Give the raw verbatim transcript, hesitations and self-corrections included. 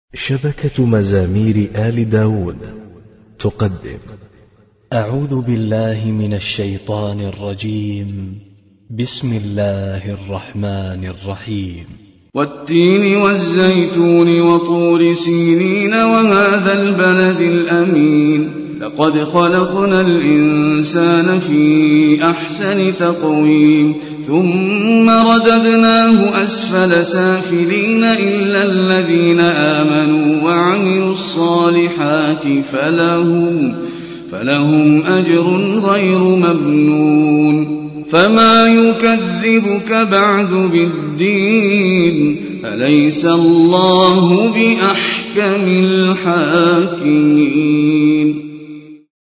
شبكة مزامير آل داود تقدم. أعوذ بالله من الشيطان الرجيم. بسم الله الرحمن الرحيم. والتين والزيتون وطور سينين وهذا البلد الأمين لقد خلقنا الإنسان في أحسن تقويم ثم رددناه أسفل سافلين إلا الذين آمنوا وعملوا الصالحات فلهم, فلهم أجر غير ممنون. فما يكذبك بعد بالدين أليس الله بأحكم الحاكمين.